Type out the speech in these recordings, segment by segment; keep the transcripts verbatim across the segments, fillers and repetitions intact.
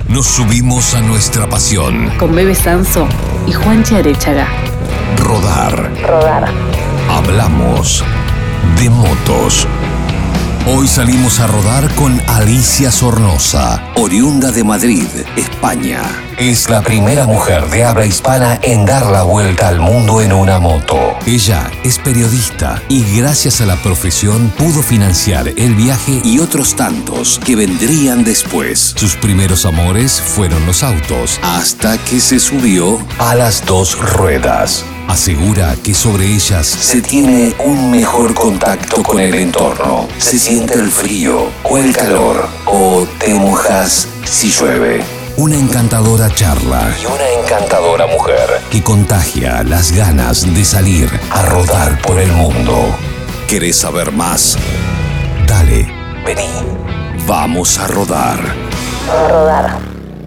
Nos subimos a nuestra pasión. Con Bebe Sanso y Juanchi Arechaga. Rodar. Rodar. Hablamos de motos. Hoy salimos a rodar con Alicia Sornosa, oriunda de Madrid, España. Es la primera mujer de habla hispana en dar la vuelta al mundo en una moto. Ella es periodista y gracias a la profesión pudo financiar el viaje y otros tantos que vendrían después. Sus primeros amores fueron los autos, hasta que se subió a las dos ruedas. Asegura que sobre ellas se tiene un mejor contacto con el entorno. Se siente el frío o el calor, o te mojas si llueve. Una encantadora charla y una encantadora mujer que contagia las ganas de salir a rodar por el mundo. ¿Querés saber más? Dale, vení. Vamos a rodar. A rodar.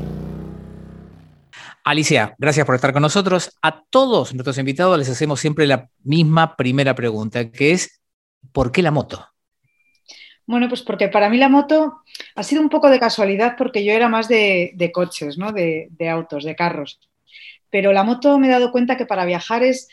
Alicia, gracias por estar con nosotros. A todos nuestros invitados les hacemos siempre la misma primera pregunta, que es ¿por qué la moto? Bueno, pues porque para mí la moto ha sido un poco de casualidad porque yo era más de, de coches, ¿no? de, de autos, de carros. Pero la moto me he dado cuenta que para viajar es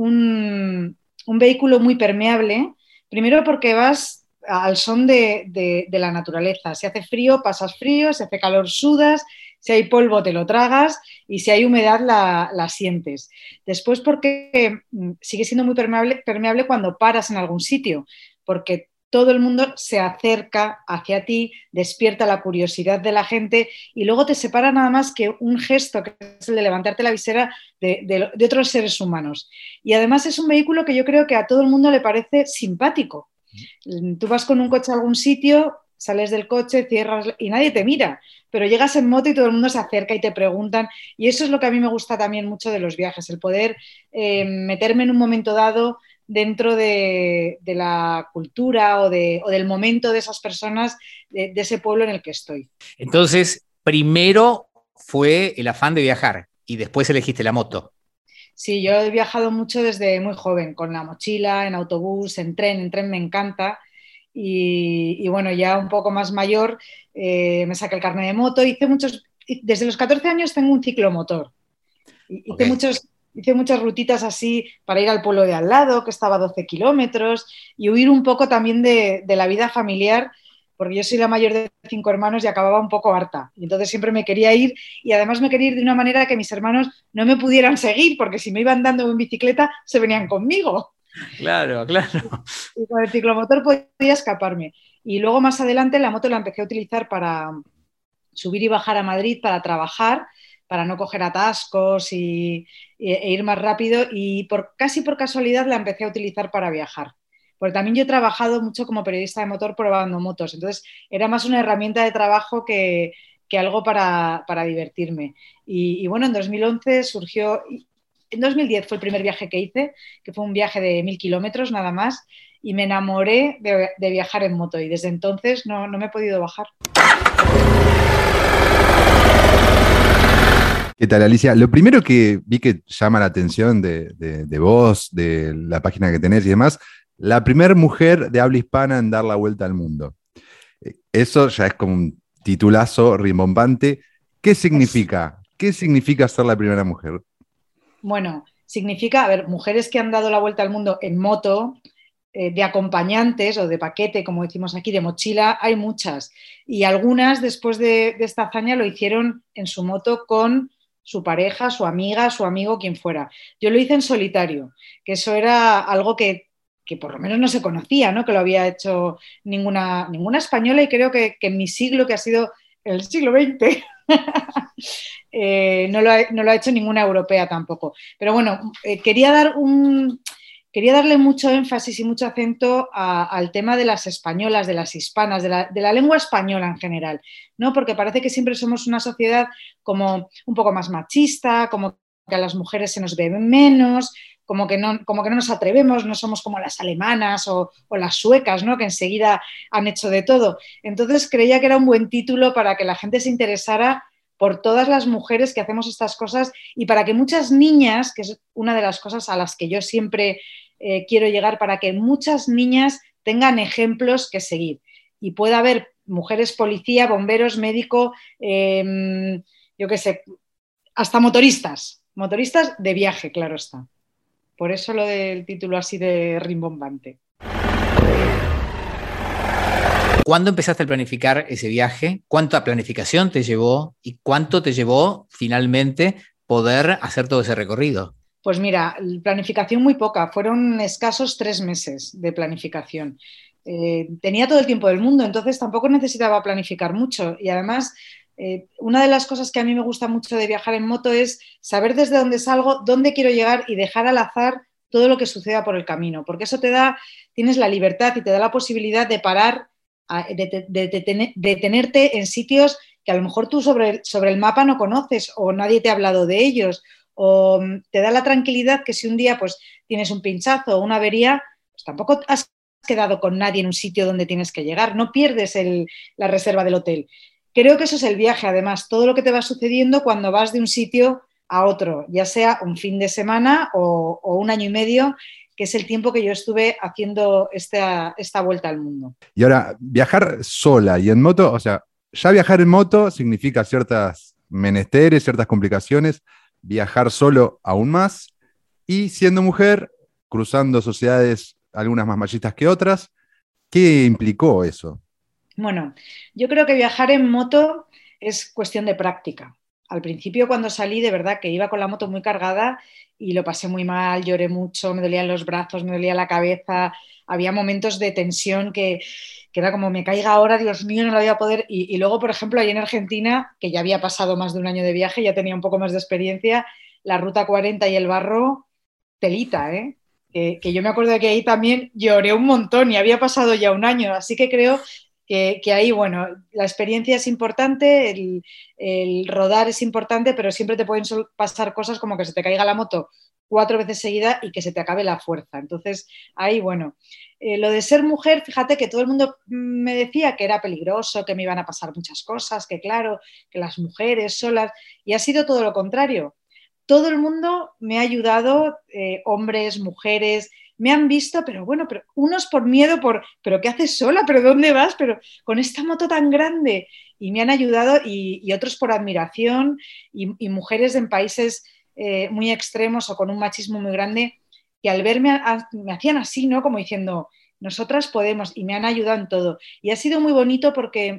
un, un vehículo muy permeable. Primero porque vas al son de, de, de la naturaleza. Si hace frío, pasas frío, si hace calor, sudas. Si hay polvo te lo tragas y si hay humedad la, la sientes. Después porque sigue siendo muy permeable, permeable cuando paras en algún sitio, porque todo el mundo se acerca hacia ti, despierta la curiosidad de la gente y luego te separa nada más que un gesto, que es el de levantarte la visera de, de, de otros seres humanos. Y además es un vehículo que yo creo que a todo el mundo le parece simpático. Tú vas con un coche a algún sitio, sales del coche, cierras y nadie te mira, pero llegas en moto y todo el mundo se acerca y te preguntan, y eso es lo que a mí me gusta también mucho de los viajes, el poder eh, meterme en un momento dado dentro de, de la cultura o, de, o del momento de esas personas, de, de ese pueblo en el que estoy. Entonces, primero fue el afán de viajar y después elegiste la moto. Sí, yo he viajado mucho desde muy joven, con la mochila, en autobús, en tren, en tren me encanta. Y, y bueno, ya un poco más mayor eh, me saqué el carnet de moto, hice muchos, desde los catorce años tengo un ciclomotor, hice, okay. muchos, hice muchas rutitas así para ir al pueblo de al lado, que estaba a doce kilómetros, y huir un poco también de, de la vida familiar, porque yo soy la mayor de cinco hermanos y acababa un poco harta, y entonces siempre me quería ir, y además me quería ir de una manera que mis hermanos no me pudieran seguir, porque si me iban dando en bicicleta se venían conmigo. Claro, claro. Y con el ciclomotor podía escaparme. Y luego más adelante la moto la empecé a utilizar para subir y bajar a Madrid, para trabajar, para no coger atascos y, e ir más rápido. Y por, casi por casualidad la empecé a utilizar para viajar. Porque también yo he trabajado mucho como periodista de motor probando motos. Entonces era más una herramienta de trabajo que, que algo para, para divertirme. Y, y bueno, en dos mil once surgió... En dos mil diez fue el primer viaje que hice, que fue un viaje de mil kilómetros nada más, y me enamoré de, de viajar en moto y desde entonces no, no me he podido bajar. ¿Qué tal, Alicia? Lo primero que vi que llama la atención de, de, de vos, de la página que tenés y demás, la primera mujer de habla hispana en dar la vuelta al mundo. Eso ya es como un titulazo rimbombante. ¿Qué significa? ¿Qué significa ser la primera mujer? Bueno, significa, a ver, mujeres que han dado la vuelta al mundo en moto, eh, de acompañantes o de paquete, como decimos aquí, de mochila, hay muchas. Y algunas, después de, de esta hazaña, lo hicieron en su moto con su pareja, su amiga, su amigo, quien fuera. Yo lo hice en solitario, que eso era algo que, que por lo menos no se conocía, ¿no? Que lo había hecho ninguna, ninguna española y creo que, que en mi siglo, que ha sido el siglo veinte, eh, no, lo ha, no lo ha hecho ninguna europea tampoco. Pero bueno, eh, quería, dar un, quería darle mucho énfasis y mucho acento a, al tema de las españolas, de las hispanas, de la, de la lengua española en general, ¿no? Porque parece que siempre somos una sociedad como un poco más machista, como que a las mujeres se nos ve menos, como que no, como que no nos atrevemos, no somos como las alemanas o, o las suecas, ¿no? Que enseguida han hecho de todo. Entonces creía que era un buen título para que la gente se interesara por todas las mujeres que hacemos estas cosas y para que muchas niñas, que es una de las cosas a las que yo siempre eh, quiero llegar, para que muchas niñas tengan ejemplos que seguir y pueda haber mujeres policía, bomberos, médico, eh, yo qué sé, hasta motoristas, motoristas de viaje, claro está. Por eso lo del título así de rimbombante. ¿Cuándo empezaste a planificar ese viaje? ¿Cuánta planificación te llevó? ¿Y cuánto te llevó finalmente poder hacer todo ese recorrido? Pues mira, planificación muy poca, fueron escasos tres meses de planificación. Eh, tenía todo el tiempo del mundo, entonces tampoco necesitaba planificar mucho. Y además, eh, una de las cosas que a mí me gusta mucho de viajar en moto es saber desde dónde salgo, dónde quiero llegar y dejar al azar todo lo que suceda por el camino, porque eso te da, tienes la libertad y te da la posibilidad de parar, de, de, de, de detenerte en sitios que a lo mejor tú sobre, sobre el mapa no conoces o nadie te ha hablado de ellos, o te da la tranquilidad que si un día pues tienes un pinchazo o una avería, pues tampoco has quedado con nadie en un sitio donde tienes que llegar, no pierdes el, la reserva del hotel. Creo que eso es el viaje, además, todo lo que te va sucediendo cuando vas de un sitio a otro, ya sea un fin de semana o, o un año y medio, que es el tiempo que yo estuve haciendo esta, esta vuelta al mundo. Y ahora, viajar sola y en moto, o sea, ya viajar en moto significa ciertas menesteres, ciertas complicaciones, viajar solo aún más, y siendo mujer, cruzando sociedades, algunas más machistas que otras, ¿qué implicó eso? Bueno, yo creo que viajar en moto es cuestión de práctica. Al principio, cuando salí, de verdad que iba con la moto muy cargada y lo pasé muy mal, lloré mucho, me dolían los brazos, me dolía la cabeza, había momentos de tensión que, que era como me caiga ahora, Dios mío, no lo voy a poder. Y, y luego, por ejemplo, ahí en Argentina, que ya había pasado más de un año de viaje, ya tenía un poco más de experiencia, la Ruta cuarenta y el barro, telita, ¿eh? Que, que yo me acuerdo de que ahí también lloré un montón y había pasado ya un año, así que creo que, que ahí, bueno, la experiencia es importante, el, el rodar es importante, pero siempre te pueden pasar cosas como que se te caiga la moto cuatro veces seguida y que se te acabe la fuerza. Entonces, ahí, bueno, eh, lo de ser mujer, fíjate que todo el mundo me decía que era peligroso, que me iban a pasar muchas cosas, que claro, que las mujeres solas, y ha sido todo lo contrario. Todo el mundo me ha ayudado, eh, hombres, mujeres, me han visto, pero bueno, pero unos por miedo, por, pero ¿qué haces sola? ¿Pero dónde vas? Pero con esta moto tan grande. Y me han ayudado y, y otros por admiración y, y mujeres en países eh, muy extremos o con un machismo muy grande que al verme a, me hacían así, ¿no? Como diciendo, nosotras podemos, y me han ayudado en todo. Y ha sido muy bonito porque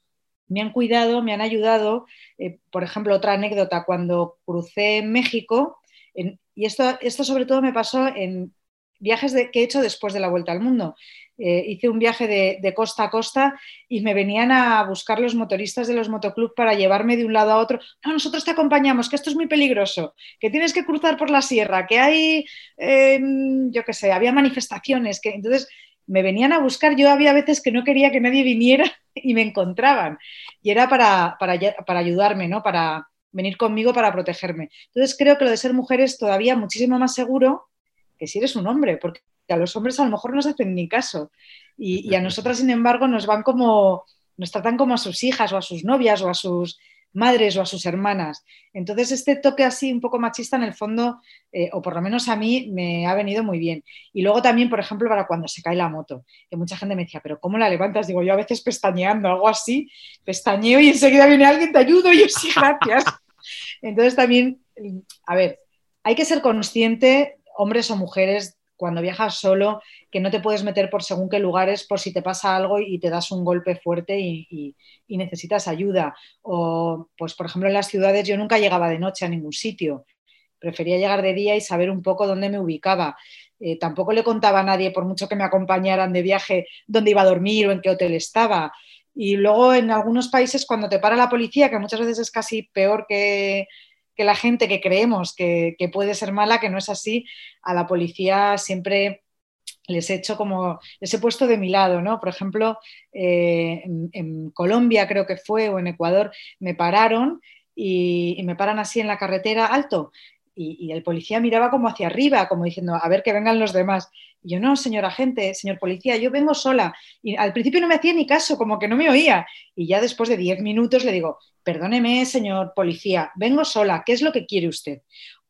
me han cuidado, me han ayudado. Eh, por ejemplo, otra anécdota, cuando crucé México, en, y esto, esto sobre todo me pasó en viajes de, que he hecho después de la vuelta al mundo. Eh, hice un viaje de, de costa a costa y me venían a buscar los motoristas de los motoclubs para llevarme de un lado a otro. No, nosotros te acompañamos, que esto es muy peligroso, que tienes que cruzar por la sierra, que hay, eh, yo qué sé, había manifestaciones, que entonces me venían a buscar. Yo había veces que no quería que nadie viniera y me encontraban. Y era para, para, para ayudarme, ¿no? Para venir conmigo para protegerme. Entonces creo que lo de ser mujer es todavía muchísimo más seguro que si eres un hombre, porque a los hombres a lo mejor no se hacen ni caso. Y, y a nosotras, sin embargo, nos van como, nos tratan como a sus hijas o a sus novias o a sus madres o a sus hermanas. Entonces este toque así un poco machista en el fondo, eh, o por lo menos a mí, me ha venido muy bien. Y luego también, por ejemplo, para cuando se cae la moto, que mucha gente me decía, pero ¿cómo la levantas? Digo, yo a veces pestañeando, algo así, pestañeo y enseguida viene alguien, te ayudo, y yo sí, gracias. Entonces también, a ver, hay que ser consciente, hombres o mujeres, cuando viajas solo, que no te puedes meter por según qué lugares por si te pasa algo y te das un golpe fuerte y, y, y necesitas ayuda. O, pues, por ejemplo, en las ciudades yo nunca llegaba de noche a ningún sitio. Prefería llegar de día y saber un poco dónde me ubicaba. Eh, tampoco le contaba a nadie, por mucho que me acompañaran de viaje, dónde iba a dormir o en qué hotel estaba. Y luego en algunos países, cuando te para la policía, que muchas veces es casi peor que... que la gente que creemos que, que puede ser mala, que no es así, a la policía siempre les he hecho como, les he puesto de mi lado, ¿no? Por ejemplo, eh, en, en Colombia creo que fue, o en Ecuador, me pararon y, y me paran así en la carretera, alto, y, y el policía miraba como hacia arriba, como diciendo, a ver que vengan los demás. Y yo, no, señor agente, señor policía, yo vengo sola. Y al principio no me hacía ni caso, como que no me oía. Y ya después de diez minutos le digo, perdóneme, señor policía, vengo sola, ¿qué es lo que quiere usted?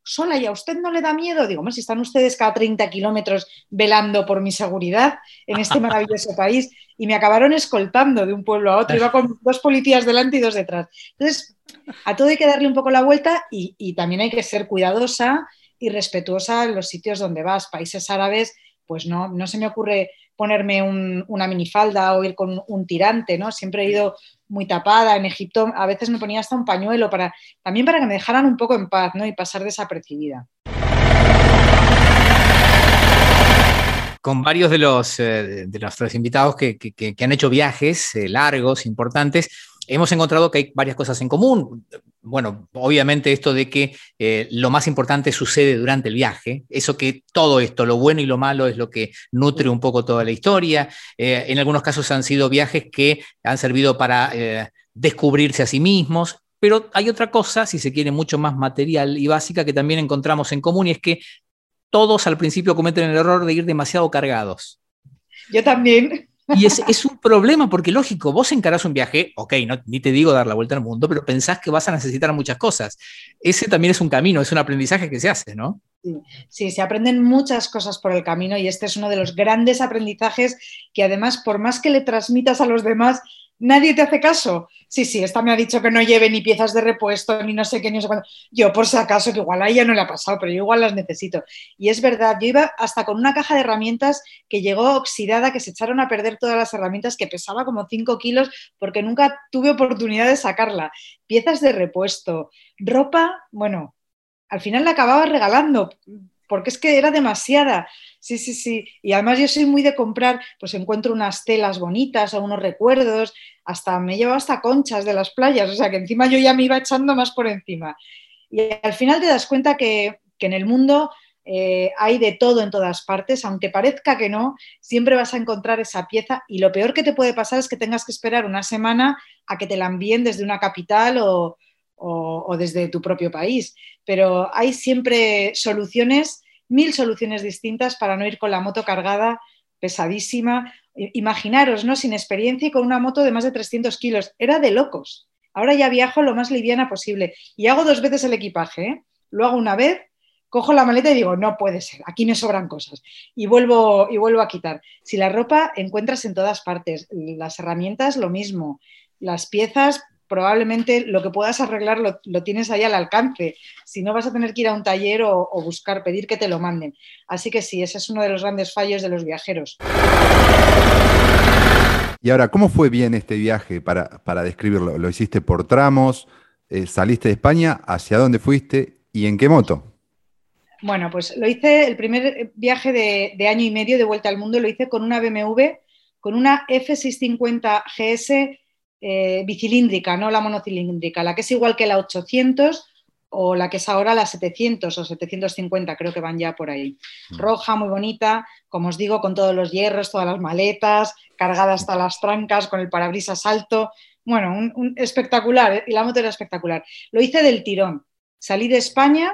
sola, ¿y a usted no le da miedo? Digo, si están ustedes cada treinta kilómetros velando por mi seguridad en este maravilloso país, y me acabaron escoltando de un pueblo a otro, iba con dos policías delante y dos detrás. Entonces, a todo hay que darle un poco la vuelta y, y también hay que ser cuidadosa y respetuosa en los sitios donde vas. Países árabes, pues no, no se me ocurre ponerme un, una minifalda o ir con un tirante, ¿no? Siempre he ido muy tapada. En Egipto a veces me ponía hasta un pañuelo para, también para que me dejaran un poco en paz, ¿no? Y pasar desapercibida. Con varios de los eh, de nuestros invitados que, que, que han hecho viajes eh, largos, importantes, hemos encontrado que hay varias cosas en común. Bueno, obviamente esto de que eh, lo más importante sucede durante el viaje, eso que todo esto, lo bueno y lo malo, es lo que nutre un poco toda la historia. Eh, en algunos casos han sido viajes que han servido para eh, descubrirse a sí mismos, pero hay otra cosa, si se quiere, mucho más material y básica que también encontramos en común, y es que todos al principio cometen el error de ir demasiado cargados. Yo también. Y es, es un problema porque, lógico, vos encarás un viaje, ok, no, ni te digo dar la vuelta al mundo, pero pensás que vas a necesitar muchas cosas. Ese también es un camino, es un aprendizaje que se hace, ¿no? Sí, sí, se aprenden muchas cosas por el camino y este es uno de los grandes aprendizajes que además, por más que le transmitas a los demás, nadie te hace caso. Sí, sí, esta me ha dicho que no lleve ni piezas de repuesto, ni no sé qué, ni no sé cuándo. Yo, por si acaso, que igual a ella no le ha pasado, pero yo igual las necesito. Y es verdad, yo iba hasta con una caja de herramientas que llegó oxidada, que se echaron a perder todas las herramientas, que pesaba como cinco kilos, porque nunca tuve oportunidad de sacarla. Piezas de repuesto, ropa, bueno, al final la acababa regalando, porque es que era demasiada. Sí, sí, sí. Y además yo soy muy de comprar, pues encuentro unas telas bonitas o unos recuerdos, hasta me he llevado hasta conchas de las playas, o sea que encima yo ya me iba echando más por encima. Y al final te das cuenta que, que en el mundo eh, hay de todo en todas partes, aunque parezca que no, siempre vas a encontrar esa pieza y lo peor que te puede pasar es que tengas que esperar una semana a que te la envíen desde una capital o, o, o desde tu propio país. Pero hay siempre soluciones, mil soluciones distintas para no ir con la moto cargada, pesadísima. Imaginaros, ¿no? Sin experiencia y con una moto de más de trescientos kilos. Era de locos. Ahora ya viajo lo más liviana posible y hago dos veces el equipaje, ¿eh? Lo hago una vez, cojo la maleta y digo, no puede ser, aquí me sobran cosas. Y vuelvo, y vuelvo a quitar. Si la ropa encuentras en todas partes, las herramientas lo mismo, las piezas probablemente lo que puedas arreglar lo, lo tienes ahí al alcance. Si no, vas a tener que ir a un taller o, o buscar, pedir que te lo manden. Así que sí, ese es uno de los grandes fallos de los viajeros. Y ahora, ¿cómo fue bien este viaje para, para describirlo? ¿Lo hiciste por tramos? Eh, ¿saliste de España? ¿Hacia dónde fuiste? ¿Y en qué moto? Bueno, pues lo hice, el primer viaje de, de año y medio de vuelta al mundo lo hice con una B M W, con una F seiscientos cincuenta G S eh, bicilíndrica, no la monocilíndrica, la que es igual que la ochocientos o la que es ahora la setecientos o setecientos cincuenta, creo que van ya por ahí. Roja, muy bonita, como os digo, con todos los hierros, todas las maletas, cargada hasta las trancas, con el parabrisas alto. Bueno, un, un espectacular, y la moto era espectacular. Lo hice del tirón. Salí de España,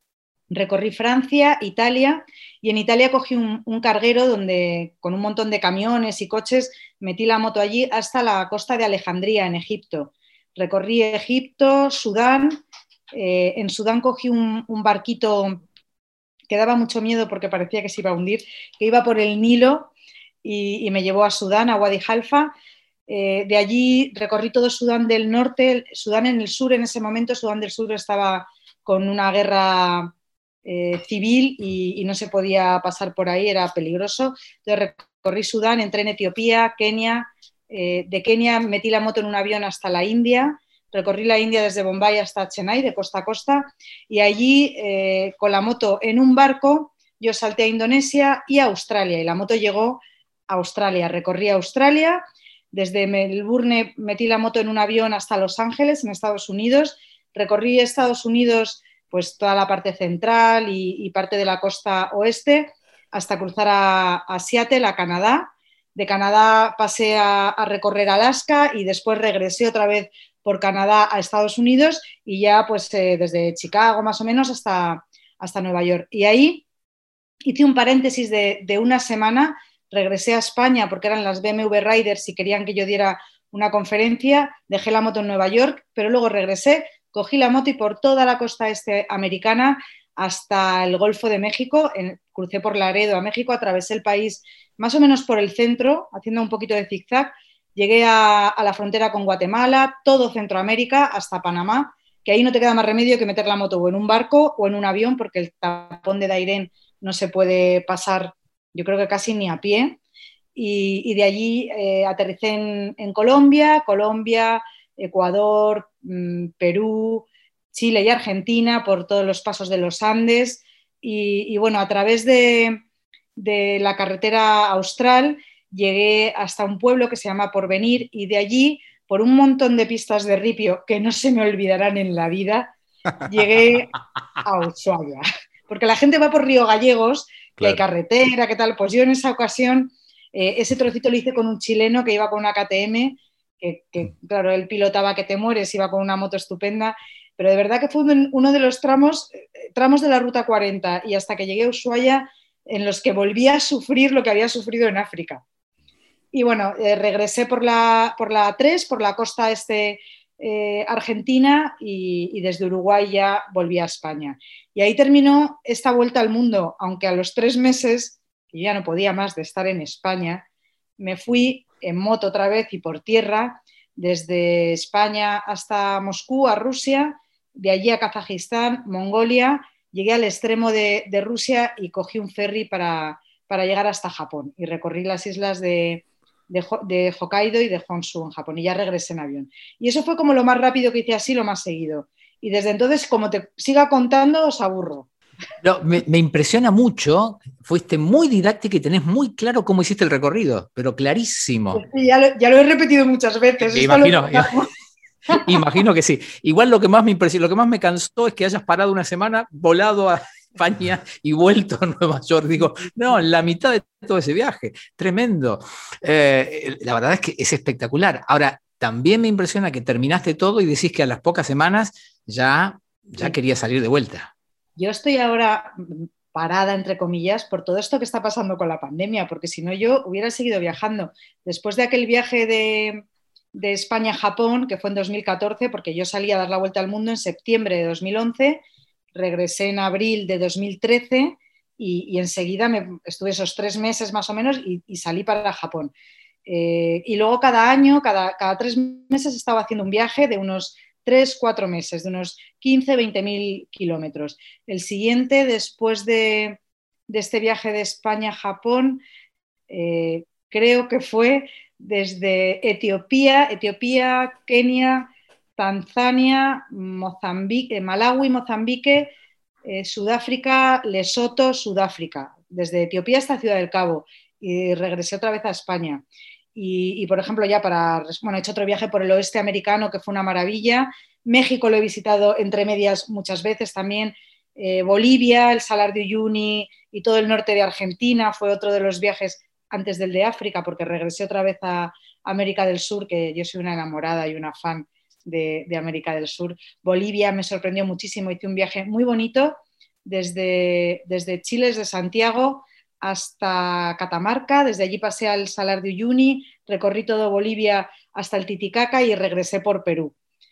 recorrí Francia, Italia, y en Italia cogí un, un carguero donde, con un montón de camiones y coches, metí la moto allí hasta la costa de Alejandría, en Egipto. Recorrí Egipto, Sudán. Eh, en Sudán cogí un, un barquito que daba mucho miedo porque parecía que se iba a hundir, que iba por el Nilo y, y me llevó a Sudán, a Wadi Halfa. Eh, de allí recorrí todo Sudán del norte, Sudán en el sur. En ese momento Sudán del sur estaba con una guerra eh, civil y, y no se podía pasar por ahí, era peligroso. Entonces recorrí Sudán, entré en Etiopía, Kenia. Eh, de Kenia metí la moto en un avión hasta la India. Recorrí la India desde Bombay hasta Chennai, de costa a costa, y allí eh, con la moto en un barco yo salté a Indonesia y a Australia, y la moto llegó a Australia. Recorrí Australia, desde Melbourne metí la moto en un avión hasta Los Ángeles, en Estados Unidos. Recorrí Estados Unidos, pues toda la parte central y, y parte de la costa oeste, hasta cruzar a, a Seattle, a Canadá. De Canadá pasé a, a recorrer Alaska y después regresé otra vez por Canadá a Estados Unidos y ya pues eh, desde Chicago más o menos hasta, hasta Nueva York. Y ahí hice un paréntesis de, de una semana, regresé a España porque eran las B M W Riders y querían que yo diera una conferencia, dejé la moto en Nueva York, pero luego regresé, cogí la moto y por toda la costa este americana hasta el Golfo de México, en, crucé por Laredo a México, atravesé el país más o menos por el centro, haciendo un poquito de zigzag, llegué a, a la frontera con Guatemala, todo Centroamérica, hasta Panamá, que ahí no te queda más remedio que meter la moto o en un barco o en un avión, porque el tapón de Dairén no se puede pasar, yo creo que casi ni a pie, y, y de allí eh, aterricé en, en Colombia, Colombia, Ecuador, mmm, Perú, Chile y Argentina, por todos los pasos de los Andes, y, y bueno, a través de, de la carretera austral llegué hasta un pueblo que se llama Porvenir, y de allí, por un montón de pistas de ripio que no se me olvidarán en la vida, llegué a Ushuaia. Porque la gente va por Río Gallegos, que claro, hay carretera, ¿qué tal? Pues yo en esa ocasión, eh, ese trocito lo hice con un chileno que iba con una K T M, que, que claro, él pilotaba que te mueres, iba con una moto estupenda, pero de verdad que fue uno de los tramos, tramos de la Ruta cuarenta y hasta que llegué a Ushuaia, en los que volví a sufrir lo que había sufrido en África. Y bueno, eh, regresé por la, por la A tres, por la costa este eh, argentina, y, y desde Uruguay ya volví a España. Y ahí terminó esta vuelta al mundo, aunque a los tres meses, que ya no podía más de estar en España, me fui en moto otra vez y por tierra, desde España hasta Moscú, a Rusia, de allí a Kazajistán, Mongolia, llegué al extremo de, de Rusia y cogí un ferry para, para llegar hasta Japón y recorrí las islas de... De, de Hokkaido y de Honshu en Japón, y ya regresé en avión. Y eso fue como lo más rápido que hice, así lo más seguido. Y desde entonces, como te siga contando, os aburro. No, me, me impresiona mucho, fuiste muy didáctica y tenés muy claro cómo hiciste el recorrido, pero clarísimo. Pues sí, ya, lo, ya lo he repetido muchas veces. Me imagino, imagino que sí. Igual lo que más me impresionó, lo que más me cansó es que hayas parado una semana, volado a España y vuelto a Nueva York. Digo, no, la mitad de todo ese viaje, tremendo. Eh, la verdad es que es espectacular. Ahora, también me impresiona que terminaste todo y decís que a las pocas semanas ya, ya sí. querías salir de vuelta. Yo estoy ahora parada, entre comillas, por todo esto que está pasando con la pandemia, porque si no yo hubiera seguido viajando. Después de aquel viaje de, de España a Japón, que fue en dos mil catorce, porque yo salí a dar la vuelta al mundo en septiembre de dos mil once, regresé en abril de dos mil trece y, y enseguida me, estuve esos tres meses más o menos y, y salí para Japón. Eh, y luego cada año, cada, cada tres meses estaba haciendo un viaje de unos tres, cuatro meses, de unos quince, veinte mil kilómetros. El siguiente, después de, de este viaje de España a Japón, eh, creo que fue desde Etiopía, Etiopía, Kenia, Tanzania, Mozambique, Malawi, Mozambique, eh, Sudáfrica, Lesoto, Sudáfrica, desde Etiopía hasta Ciudad del Cabo, y regresé otra vez a España. Y, y por ejemplo, ya para, bueno, he hecho otro viaje por el oeste americano que fue una maravilla. México lo he visitado entre medias muchas veces también. Eh, Bolivia, el Salar de Uyuni y todo el norte de Argentina fue otro de los viajes antes del de África, porque regresé otra vez a América del Sur, que yo soy una enamorada y una fan De, de América del Sur. Bolivia me sorprendió muchísimo, hice un viaje muy bonito desde, desde Chile, desde Santiago hasta Catamarca, desde allí pasé al Salar de Uyuni, recorrí todo Bolivia hasta el Titicaca y regresé por Perú.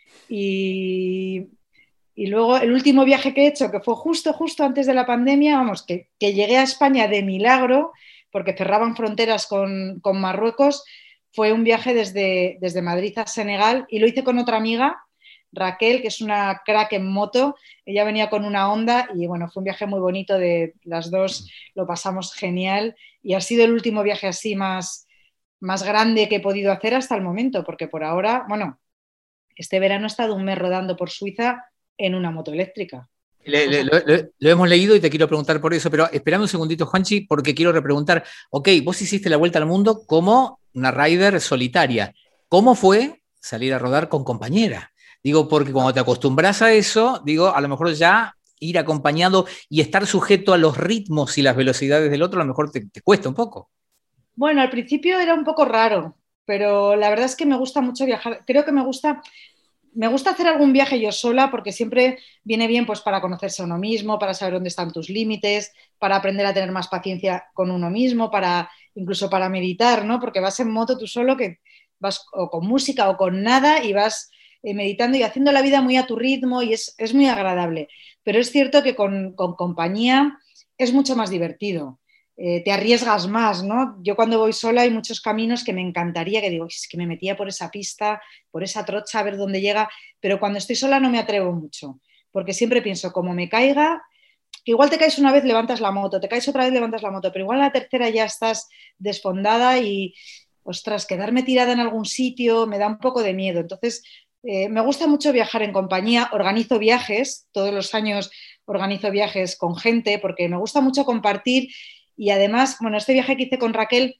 Y, y luego el último viaje que he hecho, que fue justo, justo antes de la pandemia, vamos, que, que llegué a España de milagro, porque cerraban fronteras con, con Marruecos, fue un viaje desde, desde Madrid a Senegal y lo hice con otra amiga, Raquel, que es una crack en moto. Ella venía con una Honda y bueno, fue un viaje muy bonito, de las dos lo pasamos genial y ha sido el último viaje así más, más grande que he podido hacer hasta el momento, porque por ahora, bueno, este verano he estado un mes rodando por Suiza en una moto eléctrica. Le, le, lo, lo hemos leído y te quiero preguntar por eso, pero esperame un segundito, Juanchi, porque quiero repreguntar. Ok, vos hiciste la vuelta al mundo como una rider solitaria. ¿Cómo fue salir a rodar con compañera? Digo, porque cuando te acostumbras a eso, digo, a lo mejor ya ir acompañado y estar sujeto a los ritmos y las velocidades del otro, a lo mejor te, te cuesta un poco. Bueno, al principio era un poco raro, pero la verdad es que me gusta mucho viajar. Creo que me gusta... Me gusta hacer algún viaje yo sola porque siempre viene bien pues, para conocerse a uno mismo, para saber dónde están tus límites, para aprender a tener más paciencia con uno mismo, para incluso para meditar, ¿no? Porque vas en moto tú solo, que vas o con música o con nada y vas eh, meditando y haciendo la vida muy a tu ritmo y es, es muy agradable. Pero es cierto que con, con compañía es mucho más divertido. Eh, te arriesgas más, ¿no? Yo cuando voy sola hay muchos caminos que me encantaría, que digo, es que me metía por esa pista, por esa trocha, a ver dónde llega, pero cuando estoy sola no me atrevo mucho, porque siempre pienso, como me caiga, que igual te caes una vez, levantas la moto, te caes otra vez, levantas la moto, pero igual en la tercera ya estás desfondada y, ostras, quedarme tirada en algún sitio me da un poco de miedo. Entonces, eh, me gusta mucho viajar en compañía, organizo viajes, todos los años organizo viajes con gente, porque me gusta mucho compartir. Y además, bueno, este viaje que hice con Raquel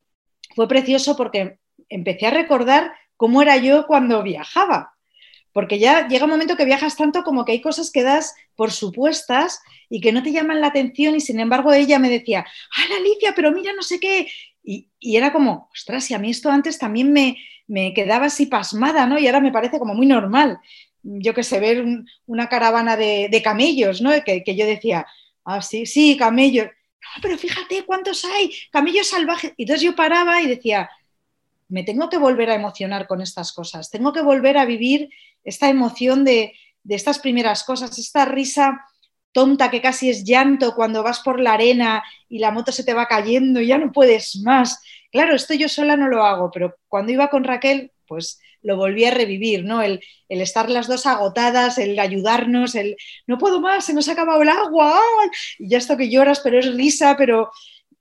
fue precioso porque empecé a recordar cómo era yo cuando viajaba. Porque ya llega un momento que viajas tanto como que hay cosas que das por supuestas y que no te llaman la atención y sin embargo ella me decía, ¡ah, Alicia, pero mira no sé qué! Y, y era como, ostras, y a mí esto antes también me, me quedaba así pasmada, ¿no? Y ahora me parece como muy normal. Yo que sé, ver un, una caravana de, de camellos, ¿no? Que, que yo decía, ah, sí, sí, camellos. No, pero fíjate cuántos hay, camellos salvajes. Y entonces yo paraba y decía, me tengo que volver a emocionar con estas cosas, tengo que volver a vivir esta emoción de, de estas primeras cosas, esta risa tonta que casi es llanto cuando vas por la arena y la moto se te va cayendo y ya no puedes más. Claro, esto yo sola no lo hago, pero cuando iba con Raquel, pues lo volví a revivir, ¿no? El, el estar las dos agotadas, el ayudarnos, el no puedo más, se nos ha acabado el agua, ¡ay! Y ya esto que lloras, pero es risa, pero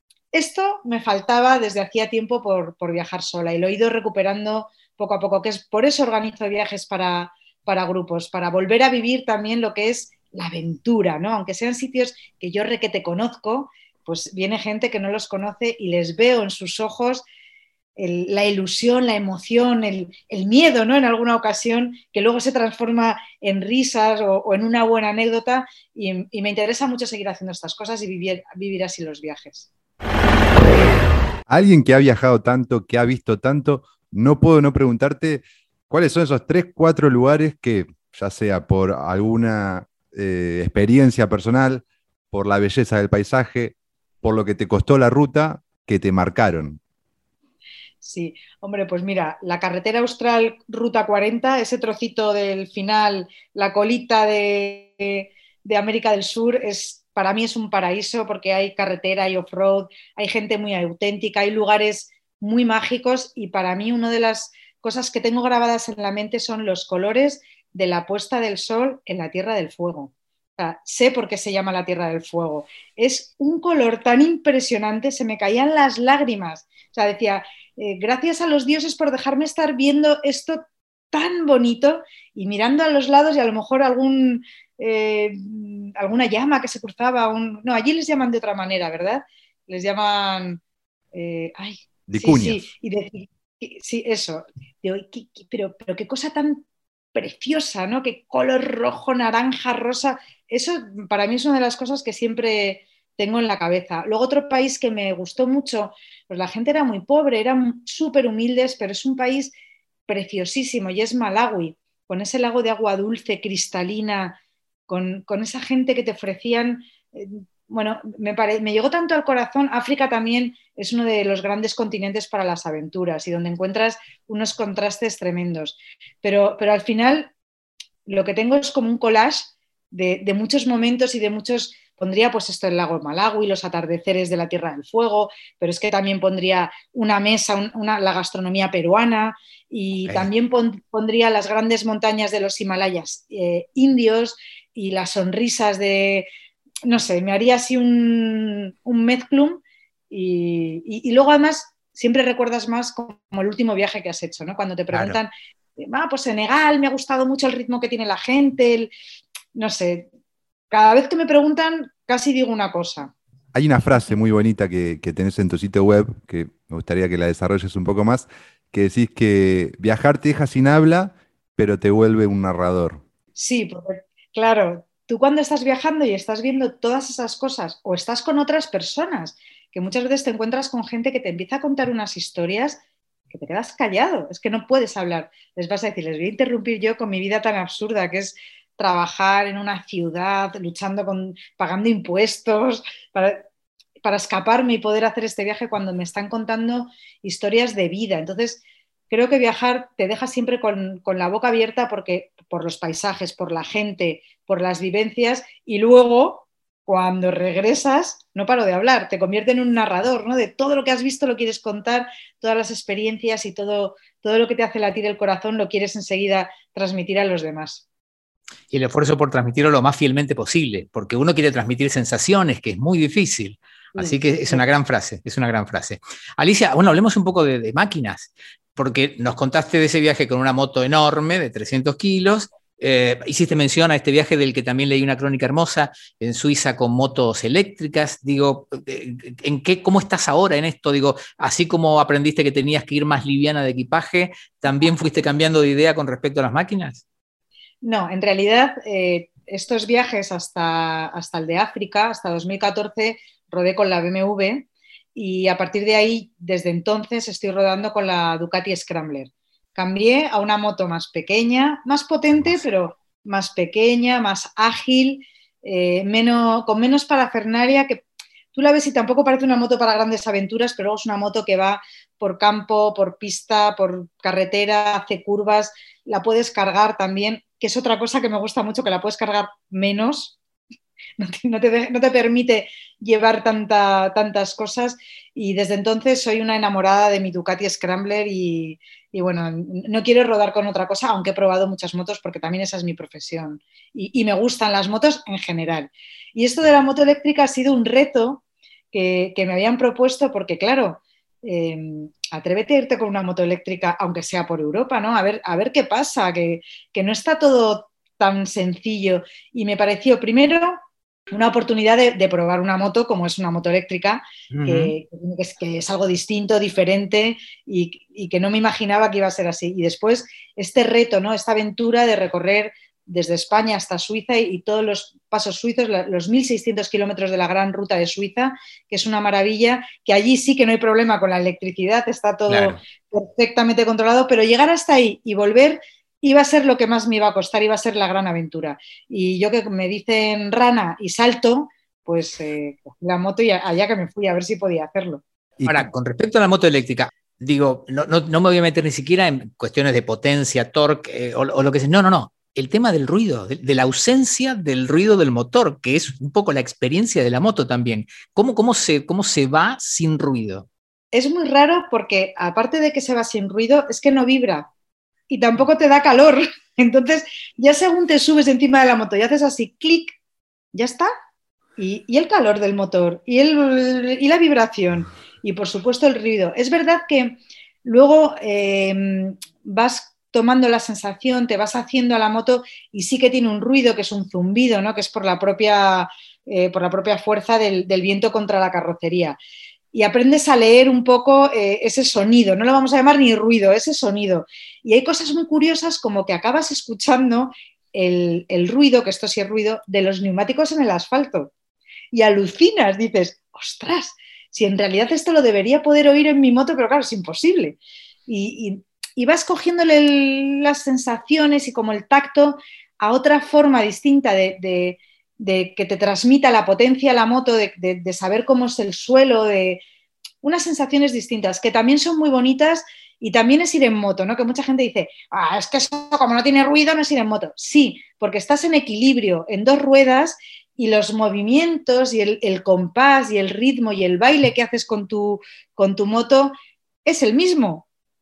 esto me faltaba desde hacía tiempo por, por viajar sola y lo he ido recuperando poco a poco, que es por eso organizo viajes para, para grupos, para volver a vivir también lo que es la aventura, ¿no? Aunque sean sitios que yo requete conozco, pues viene gente que no los conoce y les veo en sus ojos el, la ilusión, la emoción, el, el miedo, ¿no? En alguna ocasión, que luego se transforma en risas o, o en una buena anécdota y, y me interesa mucho seguir haciendo estas cosas y vivir, vivir así los viajes. Alguien que ha viajado tanto, que ha visto tanto, no puedo no preguntarte cuáles son esos tres, cuatro lugares que, ya sea por alguna eh, experiencia personal, por la belleza del paisaje, por lo que te costó la ruta, que te marcaron. Sí, hombre, pues mira, la carretera austral Ruta cuarenta, ese trocito del final, la colita de, de América del Sur, es, para mí es un paraíso porque hay carretera, hay off-road, hay gente muy auténtica, hay lugares muy mágicos y para mí una de las cosas que tengo grabadas en la mente son los colores de la puesta del sol en la Tierra del Fuego. O sea, sé por qué se llama la Tierra del Fuego. Es un color tan impresionante, se me caían las lágrimas. O sea, decía, eh, gracias a los dioses por dejarme estar viendo esto tan bonito y mirando a los lados y a lo mejor algún, eh, alguna llama que se cruzaba. Un... No, allí les llaman de otra manera, ¿verdad? Les llaman... Eh, ay, Vicuñas. sí, sí, y decir, sí, eso. Digo, ¿qué, qué, pero, pero qué cosa tan preciosa, ¿no? Qué color rojo, naranja, rosa. Eso para mí es una de las cosas que siempre tengo en la cabeza. Luego otro país que me gustó mucho, pues la gente era muy pobre, eran súper humildes, pero es un país preciosísimo y es Malawi, con ese lago de agua dulce, cristalina, con, con esa gente que te ofrecían... Eh, bueno, me, pare... me llegó tanto al corazón. África también es uno de los grandes continentes para las aventuras y donde encuentras unos contrastes tremendos. Pero, pero al final lo que tengo es como un collage de, de muchos momentos y de muchos... Pondría pues esto el lago Malawi, los atardeceres de la Tierra del Fuego, pero es que también pondría una mesa, un, una, la gastronomía peruana y okay. También pon, pondría las grandes montañas de los Himalayas eh, indios y las sonrisas de... No sé, me haría así un, un mezclum y, y, y luego además siempre recuerdas más como el último viaje que has hecho, ¿no? Cuando te preguntan, claro. ah, pues Senegal, me ha gustado mucho el ritmo que tiene la gente, el, no sé, cada vez que me preguntan casi digo una cosa. Hay una frase muy bonita que, que tenés en tu sitio web, que me gustaría que la desarrolles un poco más, que decís que viajar te deja sin habla, pero te vuelve un narrador. Sí, porque claro, tú cuando estás viajando y estás viendo todas esas cosas o estás con otras personas, que muchas veces te encuentras con gente que te empieza a contar unas historias que te quedas callado, es que no puedes hablar. Les vas a decir, les voy a interrumpir yo con mi vida tan absurda que es trabajar en una ciudad, luchando con, pagando impuestos, para, para escaparme y poder hacer este viaje cuando me están contando historias de vida. Entonces, creo que viajar te deja siempre con, con la boca abierta porque, por los paisajes, por la gente, por las vivencias, y luego, cuando regresas, no paro de hablar, te convierte en un narrador, ¿no? De todo lo que has visto lo quieres contar, todas las experiencias y todo, todo lo que te hace latir el corazón lo quieres enseguida transmitir a los demás. Y el esfuerzo por transmitirlo lo más fielmente posible, porque uno quiere transmitir sensaciones, que es muy difícil. Así que es una gran frase, es una gran frase. Alicia, bueno, hablemos un poco de, de máquinas, porque nos contaste de ese viaje con una moto enorme de trescientos kilos, eh, hiciste mención a este viaje del que también leí una crónica hermosa en Suiza con motos eléctricas. Digo, ¿en qué, cómo estás ahora en esto? Digo, así como aprendiste que tenías que ir más liviana de equipaje, ¿también fuiste cambiando de idea con respecto a las máquinas? No, en realidad eh, estos viajes hasta, hasta el de África, hasta dos mil catorce, rodé con la B M W y a partir de ahí, desde entonces, estoy rodando con la Ducati Scrambler. Cambié a una moto más pequeña, más potente, pero más pequeña, más ágil, eh, menos, con menos parafernalia, que tú la ves y tampoco parece una moto para grandes aventuras, pero luego es una moto que va por campo, por pista, por carretera, hace curvas, la puedes cargar también, que es otra cosa que me gusta mucho, que la puedes cargar menos, no te, no te, no te permite llevar tanta, tantas cosas, y desde entonces soy una enamorada de mi Ducati Scrambler y, y bueno, no quiero rodar con otra cosa, aunque he probado muchas motos porque también esa es mi profesión y, y me gustan las motos en general. Y esto de la moto eléctrica ha sido un reto que, que me habían propuesto porque, claro, eh, atrévete a irte con una moto eléctrica, aunque sea por Europa, ¿no? A ver, a ver qué pasa, que, que no está todo tan sencillo. Y me pareció, primero, una oportunidad de, de probar una moto como es una moto eléctrica, uh-huh. que, que, es, que es algo distinto, diferente y, y que no me imaginaba que iba a ser así. Y después este reto, ¿no? Esta aventura de recorrer desde España hasta Suiza y, y todos los pasos suizos, los mil seiscientos kilómetros de la gran ruta de Suiza, que es una maravilla, que allí sí que no hay problema con la electricidad, está todo claro. perfectamente controlado, pero llegar hasta ahí y volver iba a ser lo que más me iba a costar, iba a ser la gran aventura. Y yo, que me dicen rana y salto, pues eh, cogí la moto y allá que me fui a ver si podía hacerlo. Ahora, con respecto a la moto eléctrica, digo, no, no, no me voy a meter ni siquiera en cuestiones de potencia, torque eh, o, o lo que sea. No, no, no. El tema del ruido, de, de la ausencia del ruido del motor, que es un poco la experiencia de la moto también. ¿Cómo, cómo, se, cómo se va sin ruido? Es muy raro porque, aparte de que se va sin ruido, es que no vibra. Y tampoco te da calor. Entonces, ya según te subes encima de la moto y haces así, clic, ya está. Y, y el calor del motor, y, el, y la vibración, y por supuesto el ruido. Es verdad que luego eh, vas tomando la sensación, te vas haciendo a la moto y sí que tiene un ruido, que es un zumbido, ¿no? Que es por la propia, eh, por la propia fuerza del, del viento contra la carrocería. Y aprendes a leer un poco eh, ese sonido, no lo vamos a llamar ni ruido, ese sonido. Y hay cosas muy curiosas como que acabas escuchando el, el ruido, que esto sí es ruido, de los neumáticos en el asfalto. Y alucinas, dices, ostras, si en realidad esto lo debería poder oír en mi moto, pero claro, es imposible. Y, y, y vas cogiéndole el, las sensaciones y como el tacto a otra forma distinta de... de de que te transmita la potencia a la moto, de, de, de saber cómo es el suelo, de unas sensaciones distintas, que también son muy bonitas y también es ir en moto, ¿no? Que mucha gente dice, ah, es que eso como no tiene ruido no es ir en moto. Sí, porque estás en equilibrio, en dos ruedas y los movimientos y el, el compás y el ritmo y el baile que haces con tu, con tu moto es el mismo.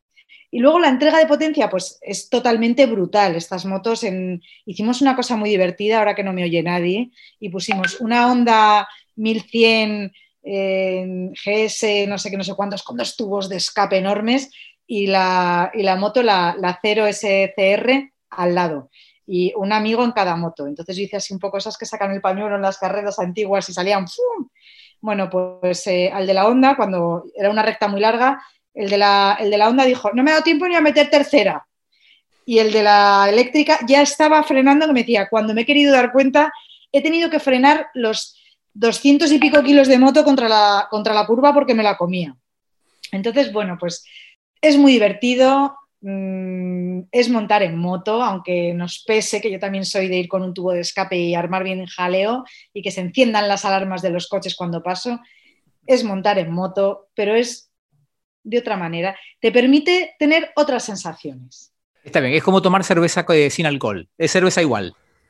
Y luego la entrega de potencia, pues es totalmente brutal. Estas motos, en... hicimos una cosa muy divertida, ahora que no me oye nadie, y pusimos una Honda mil cien eh, G S, no sé qué, no sé cuántos, con dos tubos de escape enormes, y la, y la moto, la, la Zero S C R, al lado. Y un amigo en cada moto. Entonces yo hice así un poco esas que sacan el pañuelo en las carreras antiguas y salían ¡fum! Bueno, pues eh, al de la Honda, cuando era una recta muy larga, El de, la, el de la Honda dijo, no me ha dado tiempo ni a meter tercera. Y el de la eléctrica ya estaba frenando, que me decía, cuando me he querido dar cuenta, he tenido que frenar los doscientos y pico kilos de moto contra la, contra la curva porque me la comía. Entonces, bueno, pues es muy divertido, mmm, es montar en moto, aunque nos pese, que yo también soy de ir con un tubo de escape y armar bien jaleo y que se enciendan las alarmas de los coches cuando paso. Es montar en moto, pero es de otra manera. Te permite tener otras sensaciones. Está bien, es como tomar cerveza sin alcohol. Es cerveza igual.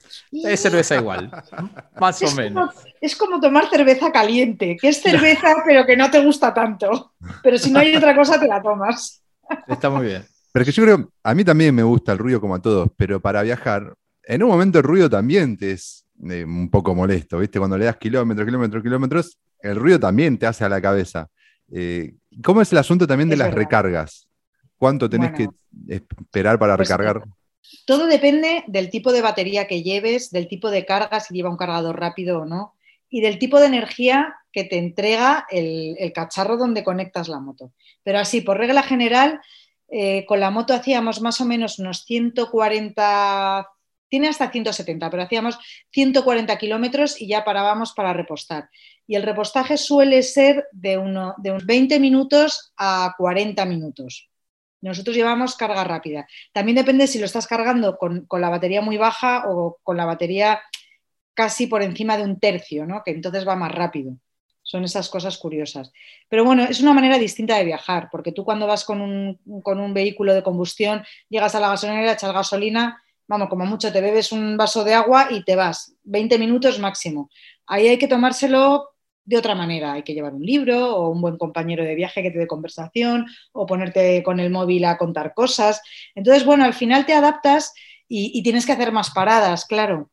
Es cerveza igual. Más o es menos. Como, es como tomar cerveza caliente, que es cerveza pero que no te gusta tanto. Pero si no hay otra cosa te la tomas. Está muy bien. Pero que yo creo, a mí también me gusta el ruido como a todos, pero para viajar, en un momento el ruido también te es eh, un poco molesto, ¿viste? Cuando le das kilómetros, kilómetros, kilómetros, el ruido también te hace a la cabeza. Eh, ¿Cómo es el asunto también de Es las verdad. recargas? ¿Cuánto tenés Bueno, que esperar para pues, recargar? Todo depende del tipo de batería que lleves, del tipo de carga, si lleva un cargador rápido o no, y del tipo de energía que te entrega el, el cacharro donde conectas la moto. Pero así, por regla general, eh, con la moto hacíamos más o menos unos ciento cuarenta, tiene hasta ciento setenta, pero hacíamos ciento cuarenta kilómetros y ya parábamos para repostar. Y el repostaje suele ser de, uno, de unos veinte minutos a cuarenta minutos. Nosotros llevamos carga rápida. También depende si lo estás cargando con, con la batería muy baja o con la batería casi por encima de un tercio, ¿no? Que entonces va más rápido. Son esas cosas curiosas. Pero bueno, es una manera distinta de viajar, porque tú cuando vas con un, con un vehículo de combustión, llegas a la gasolinera, echas gasolina, vamos, como mucho te bebes un vaso de agua y te vas. veinte minutos máximo. Ahí hay que tomárselo de otra manera. Hay que llevar un libro o un buen compañero de viaje que te dé conversación o ponerte con el móvil a contar cosas. Entonces, bueno, al final te adaptas y, y tienes que hacer más paradas, claro.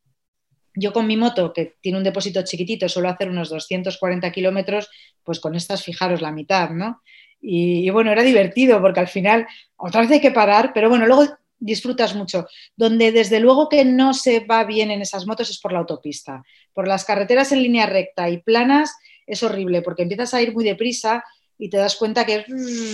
Yo con mi moto, que tiene un depósito chiquitito, suelo hacer unos doscientos cuarenta kilómetros, pues con estas fijaros la mitad, ¿no? Y, y bueno, era divertido porque al final otra vez hay que parar, pero bueno, luego disfrutas mucho. Donde desde luego que no se va bien en esas motos es por la autopista. Por las carreteras en línea recta y planas es horrible porque empiezas a ir muy deprisa y te das cuenta que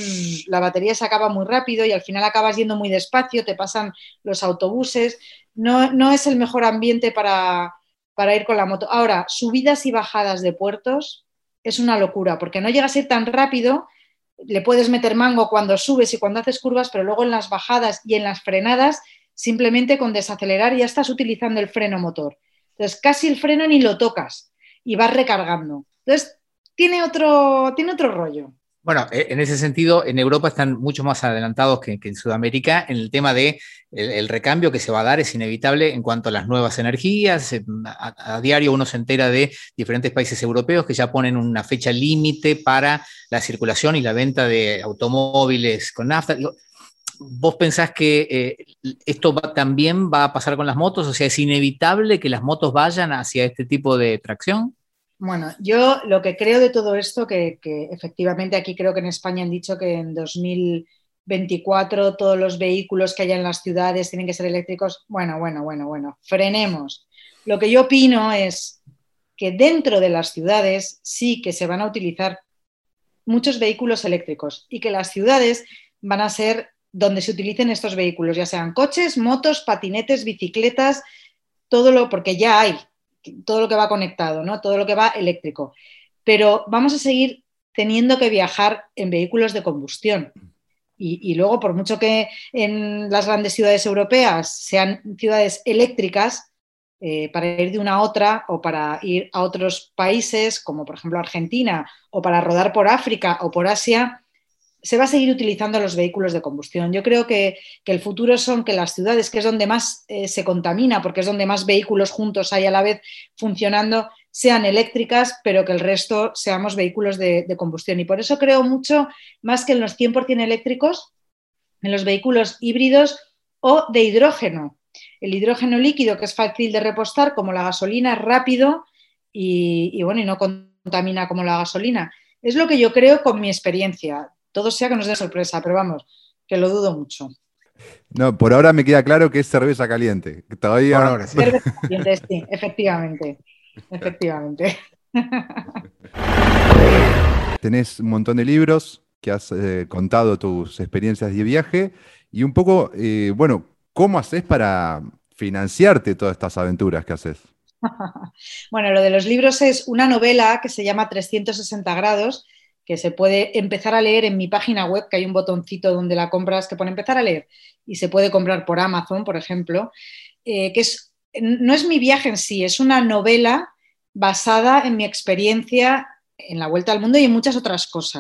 la batería se acaba muy rápido y al final acabas yendo muy despacio, te pasan los autobuses. No, no es el mejor ambiente para, para ir con la moto. Ahora, subidas y bajadas de puertos es una locura, porque no llegas a ir tan rápido, le puedes meter mango cuando subes y cuando haces curvas, pero luego en las bajadas y en las frenadas, simplemente con desacelerar ya estás utilizando el freno motor. Entonces, casi el freno ni lo tocas y vas recargando. Entonces, tiene otro, tiene otro rollo. Bueno, en ese sentido, en Europa están mucho más adelantados que, que en Sudamérica en el tema de el, el recambio que se va a dar es inevitable en cuanto a las nuevas energías. A, a diario uno se entera de diferentes países europeos que ya ponen una fecha límite para la circulación y la venta de automóviles con nafta. ¿Vos pensás que eh, esto va, también va a pasar con las motos? O sea, ¿es inevitable que las motos vayan hacia este tipo de tracción? Bueno, yo lo que creo de todo esto, que, que efectivamente aquí creo que en España han dicho que en dos mil veinticuatro todos los vehículos que haya en las ciudades tienen que ser eléctricos. Bueno, bueno, bueno, bueno, frenemos. Lo que yo opino es que dentro de las ciudades sí que se van a utilizar muchos vehículos eléctricos y que las ciudades van a ser donde se utilicen estos vehículos, ya sean coches, motos, patinetes, bicicletas, todo lo, porque ya hay todo lo que va conectado, ¿no? Todo lo que va eléctrico. Pero vamos a seguir teniendo que viajar en vehículos de combustión. Y, y luego, por mucho que en las grandes ciudades europeas sean ciudades eléctricas, eh, para ir de una a otra o para ir a otros países, como por ejemplo Argentina, o para rodar por África o por Asia, se va a seguir utilizando los vehículos de combustión. Yo creo que, que el futuro son que las ciudades, que es donde más eh, se contamina, porque es donde más vehículos juntos hay a la vez funcionando, sean eléctricas, pero que el resto seamos vehículos de, de combustión. Y por eso creo mucho, más que en los cien por ciento eléctricos, en los vehículos híbridos o de hidrógeno. El hidrógeno líquido, que es fácil de repostar, como la gasolina, es rápido y, y, bueno, y no contamina como la gasolina. Es lo que yo creo con mi experiencia. Todo sea que nos dé sorpresa, pero vamos, que lo dudo mucho. No, por ahora me queda claro que es cerveza caliente. Todavía... Por ahora sí. Cerveza caliente, sí, efectivamente. Efectivamente. Tenés un montón de libros que has eh, contado tus experiencias de viaje y un poco, eh, bueno, ¿cómo haces para financiarte todas estas aventuras que haces? Bueno, lo de los libros es una novela que se llama trescientos sesenta grados, que se puede empezar a leer en mi página web, que hay un botoncito donde la compras que pone empezar a leer y se puede comprar por Amazon, por ejemplo, eh, que es, no es mi viaje en sí, es una novela basada en mi experiencia en la vuelta al mundo y en muchas otras cosas.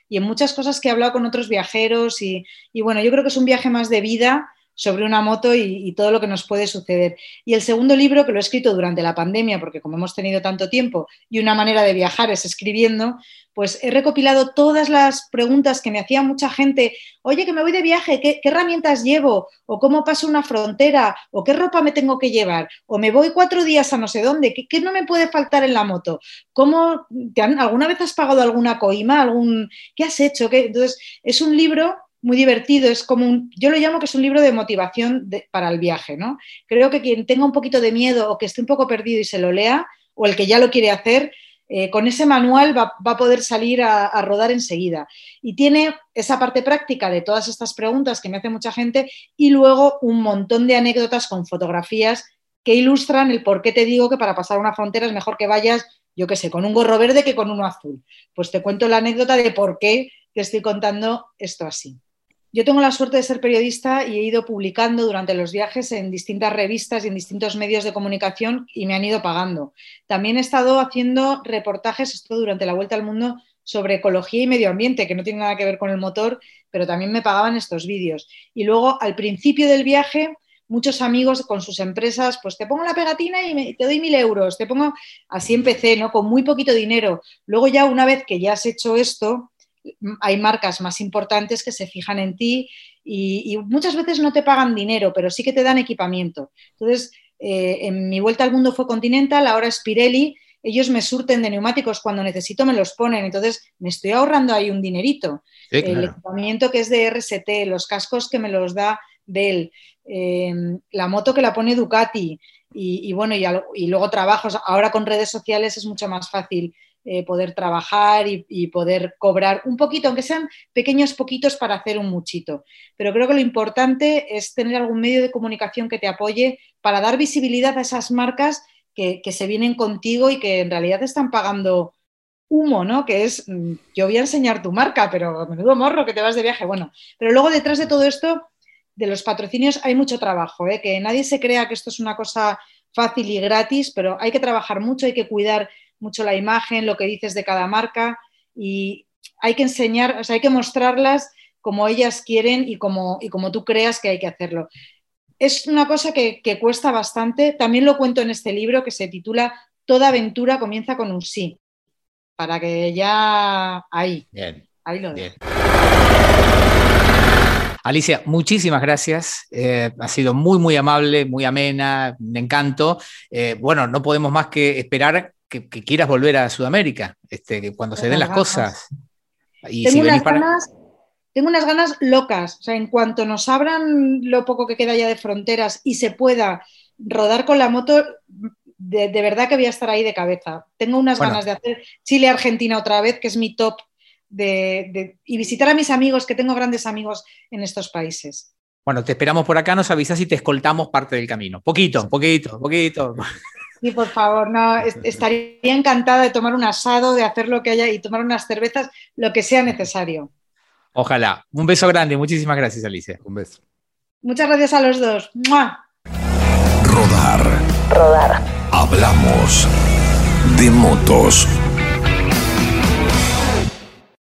y en muchas cosas que he hablado con otros viajeros y, y bueno, yo creo que es un viaje más de vida sobre una moto y, y todo lo que nos puede suceder. Y el segundo libro, que lo he escrito durante la pandemia, porque como hemos tenido tanto tiempo y una manera de viajar es escribiendo, pues he recopilado todas las preguntas que me hacía mucha gente. Oye, que me voy de viaje, ¿qué, qué herramientas llevo? ¿O cómo paso una frontera? ¿O qué ropa me tengo que llevar? ¿O me voy cuatro días a no sé dónde? ¿Qué, qué no me puede faltar en la moto? ¿Cómo te han, ¿Alguna vez has pagado alguna coima? ¿Algún, ¿Qué has hecho? ¿Qué? Entonces, es un libro muy divertido, es como un, yo lo llamo que es un libro de motivación de, para el viaje, ¿no? Creo que quien tenga un poquito de miedo o que esté un poco perdido y se lo lea, o el que ya lo quiere hacer, eh, con ese manual va, va a poder salir a, a rodar enseguida. Y tiene esa parte práctica de todas estas preguntas que me hace mucha gente y luego un montón de anécdotas con fotografías que ilustran el por qué te digo que para pasar una frontera es mejor que vayas, yo qué sé, con un gorro verde que con uno azul. Pues te cuento la anécdota de por qué te estoy contando esto así. Yo tengo la suerte de ser periodista y he ido publicando durante los viajes en distintas revistas y en distintos medios de comunicación y me han ido pagando. También he estado haciendo reportajes, esto durante la Vuelta al Mundo, sobre ecología y medio ambiente, que no tiene nada que ver con el motor, pero también me pagaban estos vídeos. Y luego, al principio del viaje, muchos amigos con sus empresas, pues te pongo la pegatina y me, te doy mil euros, te pongo... Así empecé, ¿no? Con muy poquito dinero. Luego ya, una vez que ya has hecho esto, hay marcas más importantes que se fijan en ti y, y muchas veces no te pagan dinero, pero sí que te dan equipamiento. Entonces, eh, en mi Vuelta al Mundo fue Continental, ahora es Pirelli, ellos me surten de neumáticos cuando necesito, me los ponen, entonces me estoy ahorrando ahí un dinerito. Sí, claro. El equipamiento que es de R S T, los cascos que me los da Bell, eh, la moto que la pone Ducati y, y bueno, y, y luego trabajos, ahora con redes sociales es mucho más fácil Eh, poder trabajar y, y poder cobrar un poquito, aunque sean pequeños poquitos para hacer un muchito. Pero creo que lo importante es tener algún medio de comunicación que te apoye para dar visibilidad a esas marcas que, que se vienen contigo y que en realidad te están pagando humo, ¿no? Que es, yo voy a enseñar tu marca, pero menudo morro que te vas de viaje. Bueno, pero luego detrás de todo esto, de los patrocinios, hay mucho trabajo, ¿eh? Que nadie se crea que esto es una cosa fácil y gratis, pero hay que trabajar mucho, hay que cuidar mucho la imagen, lo que dices de cada marca y hay que enseñar, o sea, hay que mostrarlas como ellas quieren y como, y como tú creas que hay que hacerlo. Es una cosa que, que cuesta bastante, también lo cuento en este libro que se titula Toda aventura comienza con un sí, para que ya ahí, bien, ahí lo dejo. Alicia, muchísimas gracias, eh, ha sido muy muy amable, muy amena, un encanto. Eh, bueno, no podemos más que esperar Que, que quieras volver a Sudamérica, este, que cuando tengo se den las ganas. cosas. Y tengo, si unas venís para... ganas, tengo unas ganas locas. O sea, en cuanto nos abran lo poco que queda ya de fronteras y se pueda rodar con la moto, de, de verdad que voy a estar ahí de cabeza. Tengo unas bueno. ganas de hacer Chile-Argentina otra vez, que es mi top, de, de, y visitar a mis amigos, que tengo grandes amigos en estos países. Bueno, te esperamos por acá, nos avisás y te escoltamos parte del camino. Poquito, poquito, poquito. Sí, por favor, no, estaría encantada de tomar un asado, de hacer lo que haya y tomar unas cervezas, lo que sea necesario. Ojalá. Un beso grande. Muchísimas gracias, Alicia. Un beso. Muchas gracias a los dos. ¡Mua! Rodar. Rodar. Hablamos de motos.